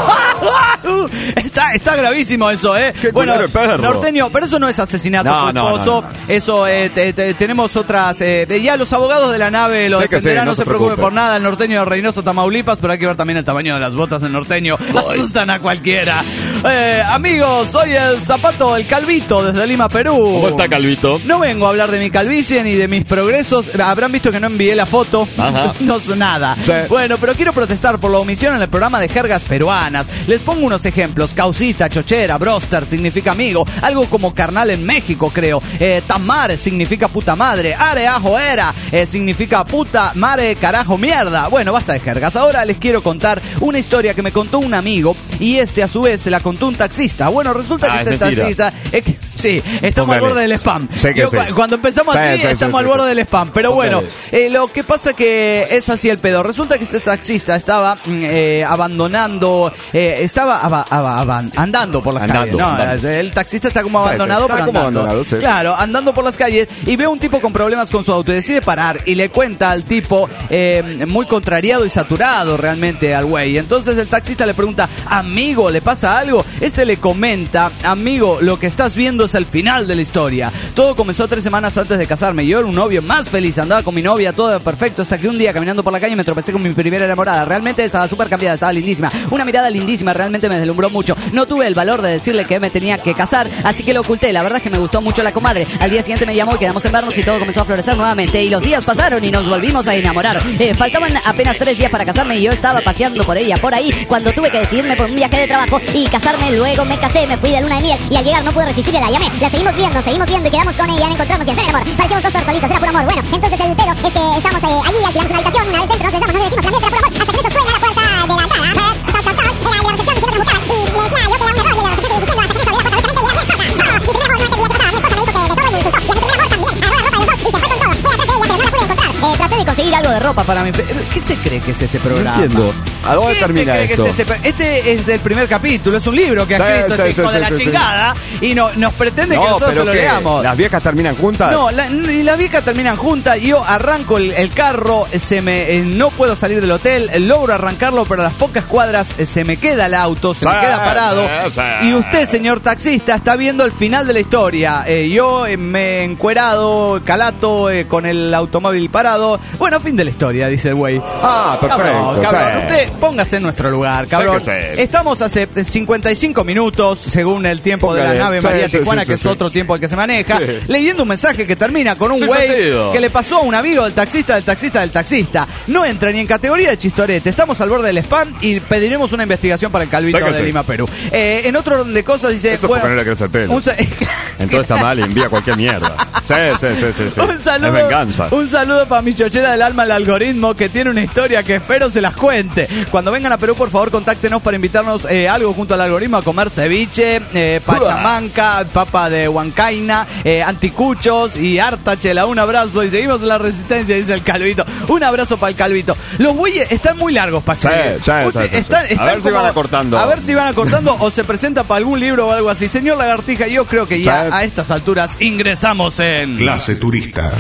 Está, está gravísimo eso, ¿eh? Qué Bueno, culero el perro. norteño, pero eso no es asesinato No, no, culposo. no, no, no. Eso, eh, te- te- tenemos otras. Eh, de- ya los abogados de la nave lo Sé que defenderán, sí, no, no se se preocupe preocupe. por nada. El norteño de Reynoso, Tamaulipas, pero hay que ver también el tamaño de las botas del norteño. Asustan a cualquiera. Eh, amigos, soy el Zapato, el Calvito, desde Lima, Perú. ¿Cómo está, Calvito? No vengo a hablar de mi calvicie ni de mis progresos. Habrán visto que no envié la foto. Ajá. No sé nada. Sí. Bueno, pero quiero protestar por la omisión en el programa de jergas peruanas. Les pongo unos ejemplos. Causita, chochera, broster significa amigo. Algo como carnal en México, creo. Eh, tamare significa puta madre. Are, ajo, era eh, significa puta, mare, carajo, mierda. Bueno, basta de jergas. Ahora les quiero contar una historia que me contó un amigo y este a su vez se la contó un taxista. Bueno, resulta Ah, que es este mentira. taxista... es que- sí, estamos al Póngale. borde del spam. Sé que Yo, sí. cu- Cuando empezamos Sí, así, sí, sí, estamos sí, al sí. borde del spam. Pero bueno, Póngale. eh, lo que pasa que es así el pedo. Resulta que este taxista estaba mm, eh, abandonando, eh, estaba aba- aba- aban- andando por las Andando, calles. No, andando. el taxista está como Sí, sí, abandonado, está pero como andando. abandonado, sí. Claro, andando por las calles y ve a un tipo con problemas con su auto y decide parar y le cuenta al tipo eh, muy contrariado y saturado realmente al güey. Entonces el taxista le pregunta, amigo, ¿le pasa algo? Este le comenta, amigo, lo que estás viendo es el final de la historia. Todo comenzó tres semanas antes de casarme. Yo era un novio más feliz, andaba con mi novia, todo era perfecto, hasta que un día caminando por la calle me tropecé con mi primera enamorada. Realmente estaba súper cambiada, estaba lindísima. Una mirada lindísima, realmente me deslumbró mucho. No tuve el valor de decirle que me tenía que casar, así que lo oculté. La verdad es que me gustó mucho la comadre. Al día siguiente me llamó y quedamos en vernos y todo comenzó a florecer nuevamente. Y los días pasaron y nos volvimos a enamorar. Eh, faltaban apenas tres días para casarme y yo estaba paseando por ella, por ahí, cuando tuve que decidirme por un viaje de trabajo y casarme. Luego me casé, me fui de luna de miel y al llegar no pude resistir y la llamé. La seguimos viendo, seguimos viendo y quedamos con ella en encontrarnos y hacer el amor. Parecíamos dos tortolitos, era puro amor. Bueno, entonces el pedo es que estamos eh, allí, alquilamos una habitación, una vez dentro, nos besamos, nos decimos, también era puro amor, hasta que eso suena a la puerta de la entrada. Eh, toc, toc, toc, era el de la recepción diciendo que era mujer y le decía yo que era un error y el de la recepción diciendo hasta que eso abrió la puerta, justamente y era mi esposa. No, mi primer amor no entendía qué pasaba, mi esposa me dijo que de todo me insultó y a mi primer amor también, agarró la ropa de los dos y se fue con todo. Fui atrás de ella pero no la pude encontrar. Eh, traté de conseguir algo de ropa para mi... ¿Qué se cree que es este No programa? entiendo. ¿A dónde ¿Qué termina se cree que esto? es este, pro- este es del primer capítulo, es un libro que ha Sí, escrito sí, este sí, hijo sí, de la sí, sí. chingada y no, nos pretende que No, nosotros se pero lo ¿qué? leamos. ¿Las viejas terminan juntas? No, la, y las viejas terminan juntas y yo arranco el, el carro, se me eh, no puedo salir del hotel, eh, logro arrancarlo, pero a las pocas cuadras eh, se me queda el auto, se me Sí, queda parado. sí, sí. Y usted, señor taxista, está viendo el final de la historia. Eh, yo eh, me he encuerado, calato, eh, con el automóvil parado. Bueno, fin de la historia, dice el güey. Ah, perfecto. Cabrón, cabrón, sí. usted póngase en nuestro lugar, cabrón. que sí. Estamos hace cincuenta y cinco minutos, según el tiempo de la Póngale. nave Sí, María sí, Tijuana, sí, que sí, es sí. otro tiempo el que se maneja, Sí. leyendo un mensaje que termina con un Sin güey sentido. que le pasó a un amigo del taxista, del taxista, del taxista. No entra ni en categoría de chistorete. Estamos al borde del spam y pediremos una investigación para el Calvito Sí que de sí. Lima, Perú. Eh, en otro orden de cosas dice... Eso es bueno, por ponerle a crecer el pelo. un sa- Entonces está mal y envía cualquier mierda. Sí, sí, sí, sí, sí. Un saludo, Es venganza. un saludo para mi chochera del alma, el algoritmo, que tiene una historia que espero se las cuente. Cuando vengan a Perú, por favor, contáctenos para invitarnos eh, algo junto al algoritmo a comer ceviche, eh, pachamanca, papa de huancaina, eh, anticuchos y harta chela. Un abrazo y seguimos en la resistencia, dice el Calvito. Un abrazo para el Calvito. Los bueyes están muy largos para Sí, escribir. sí, Usted- sí, sí, están- sí. A están ver si van acortando. A ver si van acortando o se presenta para algún libro o algo así. Señor Lagartija, yo creo que ya Sí. a estas alturas ingresamos en... Clase turista.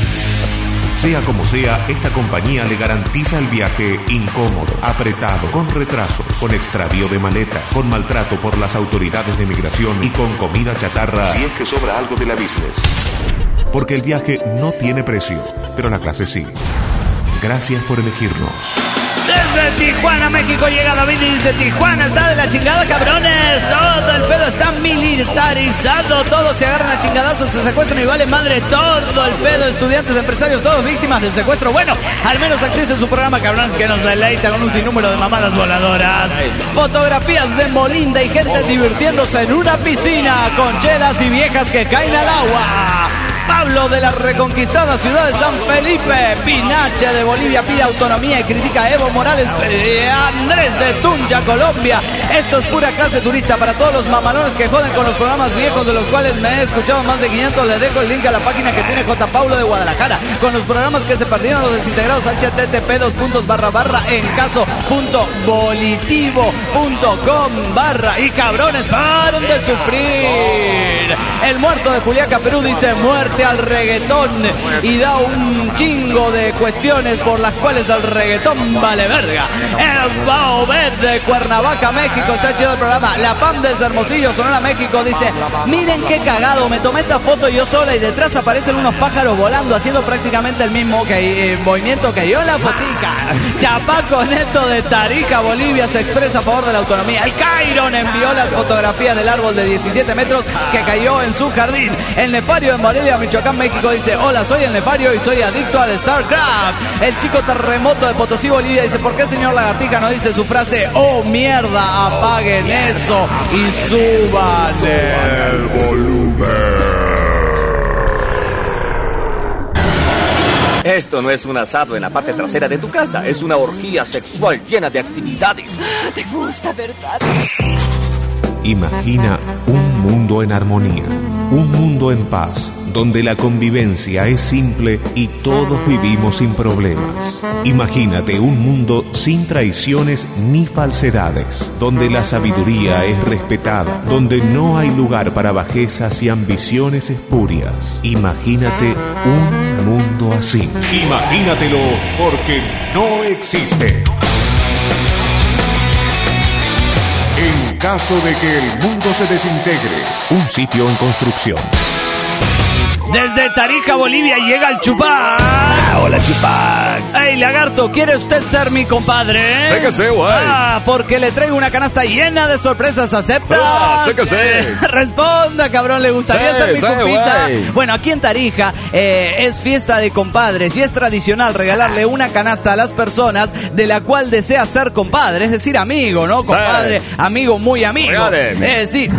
Sea como sea, esta compañía le garantiza el viaje incómodo, apretado, con retrasos, con extravío de maletas, con maltrato por las autoridades de migración y con comida chatarra si es que sobra algo de la business. Porque el viaje no tiene precio, pero la clase sí. Gracias por elegirnos. Desde Tijuana, México, llega David y dice: Tijuana está de la chingada, cabrones. Todo el pedo está militarizado. Todos se agarran a chingadazos, se secuestran y vale madre todo el pedo. Estudiantes, empresarios, todos víctimas del secuestro. Bueno, al menos existe su programa, cabrones, que nos deleita con un sinnúmero de mamadas voladoras. Fotografías de Molinda y gente divirtiéndose en una piscina con chelas y viejas que caen al agua. Pablo de la reconquistada ciudad de San Felipe. Pinache de Bolivia pide autonomía y critica a Evo Morales. Eh, Andrés de Tunja, Colombia. Esto es pura clase turista para todos los mamalones que joden con los programas viejos de los cuales me he escuchado más de quinientos. Les dejo el link a la página que tiene J. Paulo de Guadalajara con los programas que se perdieron los desintegrados. H T T P dos puntos barra barra en caso punto volitivo punto com barra y cabrones paren de sufrir. El muerto de Juliaca, Perú dice muerte al reggaetón y da un chingo de cuestiones por las cuales el reggaetón vale verga. El Baobed de Cuernavaca, México, está chido el programa. La Pam desde Hermosillo, Sonora, México dice miren qué cagado, me tomé esta foto yo sola y detrás aparecen unos pájaros volando haciendo prácticamente el mismo que, eh, movimiento que yo en la fotica. Chapaco Neto de Tarija, Bolivia se expresa a favor de la autonomía. El Cairon envió las fotografías del árbol de diecisiete metros que cayó en su jardín. El Nefario en Morelia, Michoacán, México dice hola, soy el Nefario y soy adicto al StarCraft. El Chico Terremoto de Potosí, Bolivia dice ¿por qué el señor Lagartija no dice su frase oh mierda, apaguen eso y suban el volumen? Esto no es un asado en la parte trasera de tu casa, es una orgía sexual llena de actividades. ¿Te gusta, verdad? Imagina un mundo en armonía, un mundo en paz, donde la convivencia es simple y todos vivimos sin problemas. Imagínate un mundo sin traiciones ni falsedades, donde la sabiduría es respetada, donde no hay lugar para bajezas y ambiciones espurias. Imagínate un mundo así. Imagínatelo porque no existe. En caso de que el mundo se desintegre, un sitio en construcción. Desde Tarija, Bolivia, llega el Chupac. Hola, Chupac. Ey, lagarto, ¿quiere usted ser mi compadre? Sé que sé, güey. Ah, porque le traigo una canasta llena de sorpresas. ¿Aceptas? Ah, sé que sé. Eh, responda, cabrón, ¿le gustaría sé, ser mi sé, compita? Wey. Bueno, aquí en Tarija eh, es fiesta de compadres y es tradicional regalarle una canasta a las personas de la cual desea ser compadre, es decir, amigo, ¿no? Compadre, sí. Amigo, muy amigo. Regáleme. Eh, sí.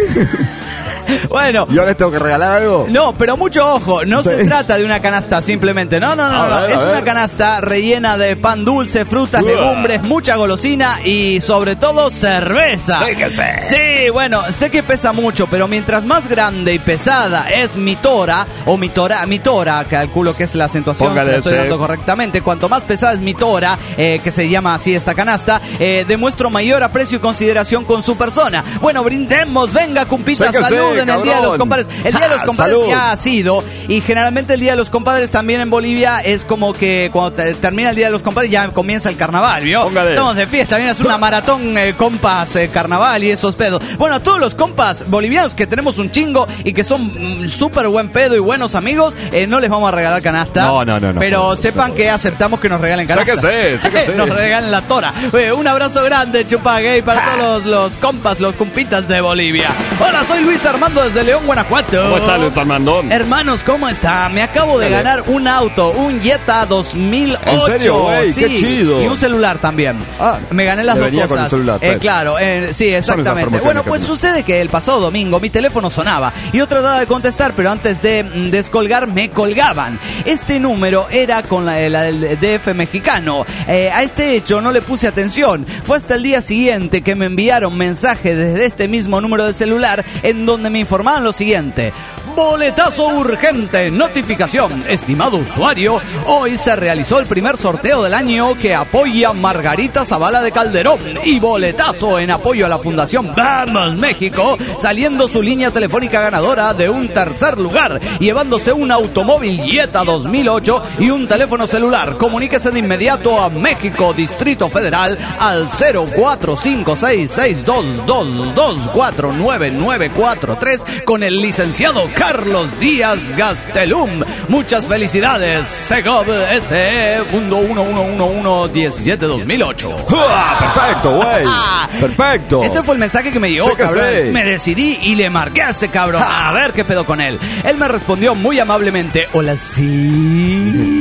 Bueno. ¿Yo les tengo que regalar algo? No, pero mucho ojo, no sí. se trata de una canasta simplemente, no, no, no, a no, ver, es a ver. una canasta rellena de pan dulce, frutas, uh. legumbres, mucha golosina y sobre todo cerveza. Sí que sé. Sí, bueno, sé que pesa mucho, pero mientras más grande y pesada es mi tora, o mi tora, mi tora, calculo que es la acentuación, Póngale, si la estoy sí. dando correctamente, cuanto más pesada es mi tora, eh, que se llama así esta canasta, eh, demuestro mayor aprecio y consideración con su persona. Bueno, brindemos, venga, cumpita, salud. En el Día de los Compadres. El Día de los Compadres Salud. ya ha sido, y generalmente el Día de los Compadres también en Bolivia es como que cuando te, termina el Día de los Compadres ya comienza el carnaval, ¿vio? Póngale. Estamos de fiesta, también es una maratón eh, compas, eh, carnaval y esos pedos. Bueno, a todos los compas bolivianos que tenemos un chingo y que son mm, súper buen pedo y buenos amigos, eh, no les vamos a regalar canasta. No, no, no, no. Pero no, sepan no. que aceptamos que nos regalen canasta. Sé que sé, sé que sé. Nos regalen la tora. Eh, un abrazo grande, Chupa Gay, para todos los, los compas, los compitas de Bolivia. Hola, soy Luis Armando desde León, Guanajuato. ¿Cómo está, Luis Armando? Hermanos, ¿cómo está? Me acabo de Dale. ganar un auto, un Jetta dos mil ocho. ¿En serio, güey? Sí, ¡Qué chido! Y un celular también. Ah, me gané las le dos venía cosas. con el celular, Eh, sí. claro, eh, sí, Son esas exactamente. promociones Bueno, que pues hacemos. sucede que el pasado domingo mi teléfono sonaba y yo trataba de contestar, pero antes de mm, descolgar me colgaban. Este número era con la, la del D F mexicano. Eh, a este hecho no le puse atención. Fue hasta el día siguiente que me enviaron mensaje desde este mismo número de celular en donde me informaban lo siguiente: boletazo urgente, notificación, estimado usuario, hoy se realizó el primer sorteo del año que apoya Margarita Zavala de Calderón y boletazo en apoyo a la Fundación Vamos México, saliendo su línea telefónica ganadora de un tercer lugar, llevándose un automóvil Jetta dos mil ocho y un teléfono celular. Comuníquese de inmediato a México Distrito Federal al cero cuatro cinco seis seis dos dos dos cuatro nueve nueve cuatro tres con el licenciado Carlos Díaz Gastelum. Muchas felicidades, Segov S E uno uno uno uno uno diecisiete dos mil ocho. ¡Ah, perfecto, güey! Ah, ¡Perfecto! Este fue el mensaje que me llegó, Sé que cabrón. sé. Me decidí y le marqué a este cabrón. A ver qué pedo con él. Él me respondió muy amablemente: hola, sí.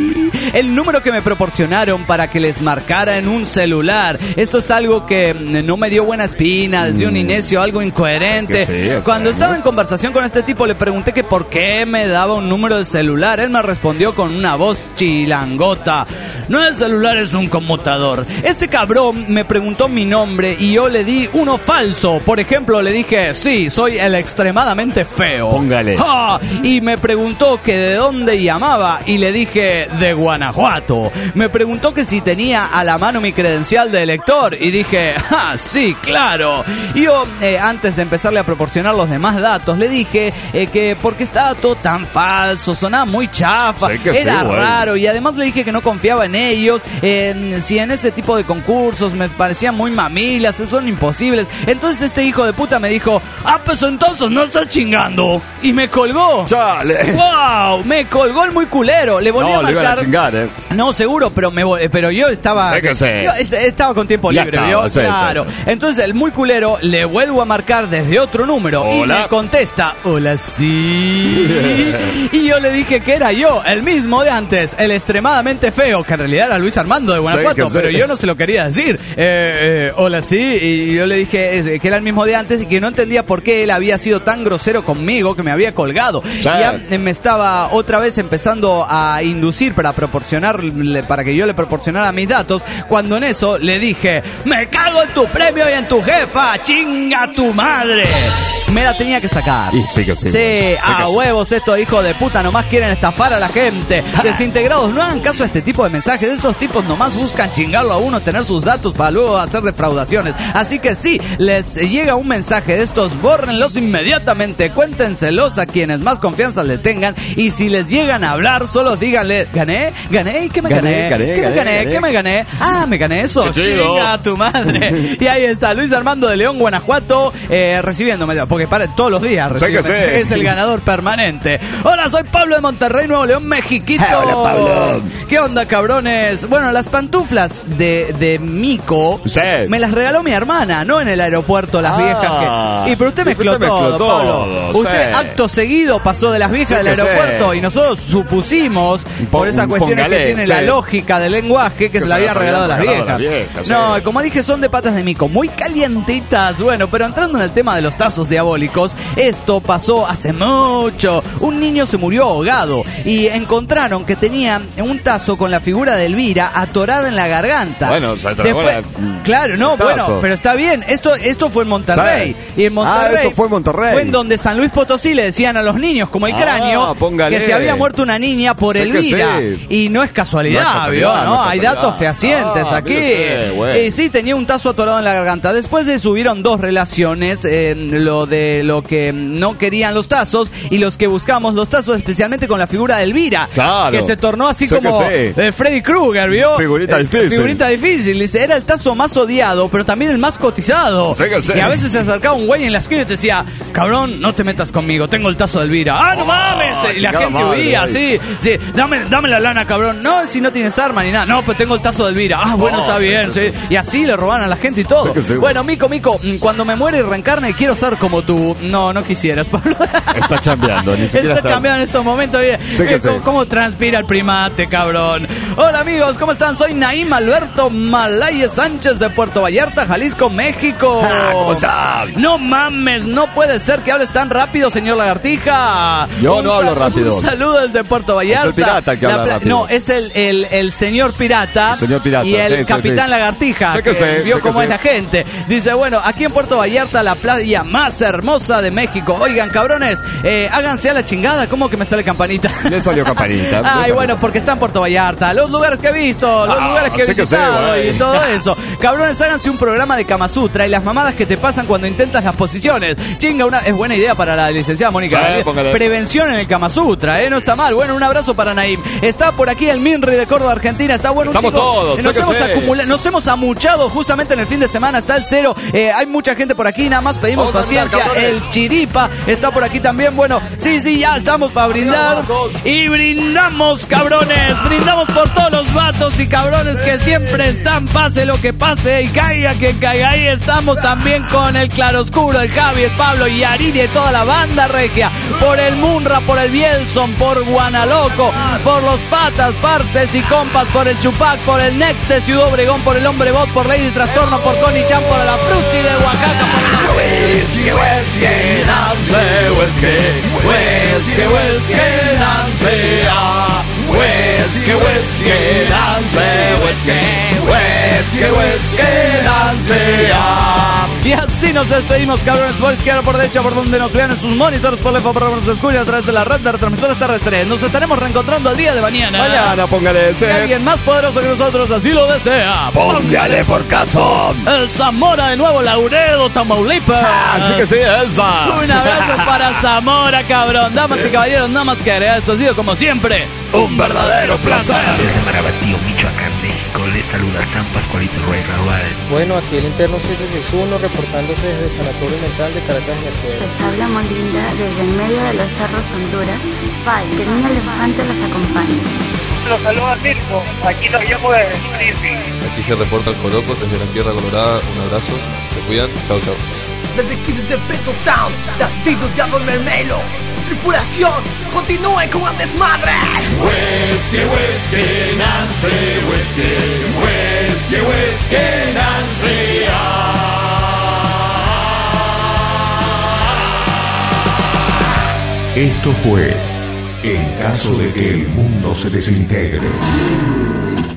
el número que me proporcionaron para que les marcara en un celular. Esto es algo que no me dio buena espina, desde un inicio algo incoherente. Sí, o Cuando sea, estaba ¿no? en conversación con este tipo, le pregunté que por qué me daba un número de celular. Él me respondió con una voz chilangota: no es celular, es un conmutador. Este cabrón me preguntó mi nombre y yo le di uno falso. Por ejemplo, le dije: sí, soy el extremadamente feo. Póngale. ¡Ah! Y me preguntó que de dónde llamaba y le dije: de Guanajuato. Me preguntó que si tenía a la mano mi credencial de elector y dije: ¡ah, sí, claro! Y yo, eh, antes de empezarle a proporcionar los demás datos, le dije eh, que porque estaba todo tan falso, sonaba muy chafa, Sí que era sí, güey. raro, y además le dije que no confiaba en ellos, eh, si en ese tipo de concursos me parecían muy mamilas, son imposibles. Entonces este hijo de puta me dijo: ah, pues entonces no estás chingando. Y me colgó. Chale. ¡Wow! Me colgó el muy culero. Le volví No, a le iban a marcar. chingar, ¿eh? No, seguro, pero me vol- pero yo estaba Sé que sé. yo es- estaba con tiempo Ya libre, estaba, ¿vio? sí, Claro. sí, sí. Entonces el muy culero le vuelvo a marcar desde otro número y Hola. me contesta: hola, sí. Y yo le dije que era yo, el mismo de antes, el extremadamente feo, que en realidad era Luis Armando de Guanajuato, Sí, que sí. pero yo no se lo quería decir. Eh, eh, hola, sí. Y yo le dije eh, que era el mismo de antes y que no entendía por qué él había sido tan grosero conmigo, que me había colgado. Y ya eh, me estaba otra vez empezando a inducir para proporcionarle, para que yo le proporcionara mis datos, cuando en eso le dije: me cago en tu premio y en tu jefa, chinga tu madre. Me la tenía que sacar. Y sí que sí, Sí, bueno. Sí a que sí. huevos estos hijos de puta nomás quieren estafar a la gente. Desintegrados, no hagan caso a este tipo de mensajes. Esos tipos nomás buscan chingarlo a uno, tener sus datos para luego hacer defraudaciones. Así que sí, les llega un mensaje de estos, bórrenlos inmediatamente, cuéntenselos a quienes más confianza le tengan, y si les llegan a hablar, solo díganle: gané, gané, ¿qué me gané? Gané, gané, ¿Qué me gané, gané? gané. ¿Qué me gané? Ah, me gané eso. Qué chido. Chinga a tu madre. Y ahí está Luis Armando de León, Guanajuato, eh, recibiéndome, porque para todos los días Sí que recibe, sí. es el ganador permanente. Hola, soy Pablo de Monterrey, Nuevo León, Mexiquito. Hola, Pablo. ¿Qué onda, cabrones? Bueno, las pantuflas de, de Mico Sí. me las regaló mi hermana, no en el aeropuerto, las Ah. viejas que... Y pero usted Y mezcló usted mezcló todo, todo, Pablo. Usted sí. acto seguido pasó de las viejas Sí del que aeropuerto sí. y nosotros supusimos, por esas cuestiones Póngale, que tiene sí. la lógica del lenguaje, que, Que se la se habían las regalado las habían viejas. regalado las viejas, No, sí. como dije, son de patas de mico, muy calientitas. Bueno, pero entrando en el tema de los tazos diabólicos, esto pasó hace mucho. Un niño se murió ahogado y encontraron que tenía un tazo con la figura de Elvira atorada en la garganta. Bueno, se tragó la- Claro, no, el tazo. bueno, pero está bien. Esto, esto fue en Monterrey. Sí. Y en Monterrey. Ah, eso fue en Monterrey. Fue en donde San Luis Potosí le decían a los niños, como el Ah, cráneo, póngale. que se había muerto una niña por Sí que Elvira. sí. Y no es casualidad, No es casualidad, ¿vio? no ¿no? es Hay casualidad. datos fehacientes Ah, aquí. mire usted, güey. Y sí, tenía un tazo atorado en la garganta. Después de eso hubieron dos relaciones, eh, lo de lo que no querían los tazos y los que buscamos los tazos, especialmente con la figura de Elvira. Claro. Que se tornó así Sé como que sí. eh, Freddy Krueger, ¿vio? Figurita Eh, difícil. Figurita difícil. Dice, era el tazo más odiado, pero también el más cotizado. Sé que sí. Y a veces se acercaba un güey en la esquina y te decía: cabrón, no te metas conmigo, tengo el tazo de Elvira. ¡Ah, no Oh, mames! Y la chingada gente madre, huía, ay. sí, sí. Dame, dame la lana, cabrón. No, si no tienes arma ni nada. No, pues tengo el tazo de Elvira. Ah, bueno, Oh, está sí, bien, sí, sí. Y así le roban a la gente y todo. Sí que sí, Bueno, Mico, Mico, mm, cuando me muere y reencarne, quiero ser como tú. No, no quisieras, Pablo. Está chambeando, ni siquiera Está está... chambeando en estos momentos. Oye, Sí que eh, ¿cómo, sí. cómo transpira el primate, cabrón? Hola, amigos, ¿cómo están? Soy Naim Alberto Malaye Sánchez de Puerto Vallarta, Jalisco, México. Ah, ¿cómo está? No mames, no puede ser que hables tan rápido, señor Lagartija. Yo Un no hablo sal- rápido. Un saludo desde Puerto Vallarta. Es el pirata el que La habla pla- rápido. No, es el, el, el señor pirata. El señor pirata, Y el sí, sí, capitán sí. Lagartija, Sé que que sé, vio sé que cómo sé. es la gente. Dice, bueno, aquí en Puerto Vallarta, la playa más hermosa de México. Oigan, cabrones, eh, háganse a la chingada. ¿Cómo que me sale campanita? Le salió campanita. Ay, bueno, porque está en Puerto Vallarta. Los lugares que he visto, los Ah, lugares que he sé que sé, visitado güey. y todo eso. Cabrones, háganse un programa de Kama Sutra y las mamadas que te pasan cuando intentas las posiciones. Chinga, una, es buena idea para la licenciada Mónica. Sí, Gabriel. póngale. Prevención en el Kama Sutra, ¿eh? No está mal. Bueno, un abrazo para Naim. Está por aquí el Minri de Córdoba, Argentina. Está bueno, un Estamos chico. todos, nos sé que hemos sé. acumulado, nos hemos amuchado justamente en el fin de semana. Está el cero. Eh, hay mucha gente por aquí. Nada más pedimos Vamos a andar, paciencia. el Chiripa está por aquí también. Bueno, sí, sí, ya estamos para brindar. Y brindamos, cabrones. Brindamos por todos los vatos y cabrones que siempre están, pase lo que pase y caiga que caiga. Ahí estamos también con el Claroscuro, el Javi, el Pablo y Aridi y toda la banda regia. Por el Munra, por el Bielson, por Guanaloco, por los Patas, Parces y Compas, por el Chupac, por el Next de Ciudad Obregón, por el Hombre Bot, por Lady Trastorno, por Connie Chan, por la Frutzi de Oaxaca, por el Whisky, Whisky, Nancy, Whisky, Whisky, Whisky, Nancy, ah. Whisky, Whisky, Nancy, Whisky, Whisky, Whisky, Nancy, ah. Y así nos despedimos, cabrones, por izquierda, por derecha, por donde nos vean en sus monitores, por lejos, por donde nos escuchen a través de la red de retransmisores terrestres. Nos estaremos reencontrando el día de mañana. Mañana, póngale ese. Si alguien más poderoso que nosotros así lo desea, póngale por caso. El Zamora de nuevo, Laredo, Tamaulipas. Así que sí, Elsa. Un abrazo para Zamora, cabrón. Damas y caballeros, nada más que agregar. Esto ha sido, como siempre, un verdadero placer. Desde Marabatío, Michoacán, México, les saluda San Pascualito Rey Raúl. Bueno, aquí el interno siete seis uno reportándose desde el Sanatorio Mental de Caracas, Venezuela. Les habla Molinda desde en medio de los cerros Honduras. Pai, que el niño elefante los acompañe. Los saluda Mirko, aquí los llamo de Springfield. Aquí se reporta el Coloco desde la Tierra Colorada. Un abrazo, se cuidan, chao chao. Desde Kids de Peto Town, David Diablo Mermelo. Tripulación, continúen con el desmadre. Whisky, whisky, Nancy, whisky, whisky, whisky, Nancy. Esto fue En caso de que el mundo se desintegre.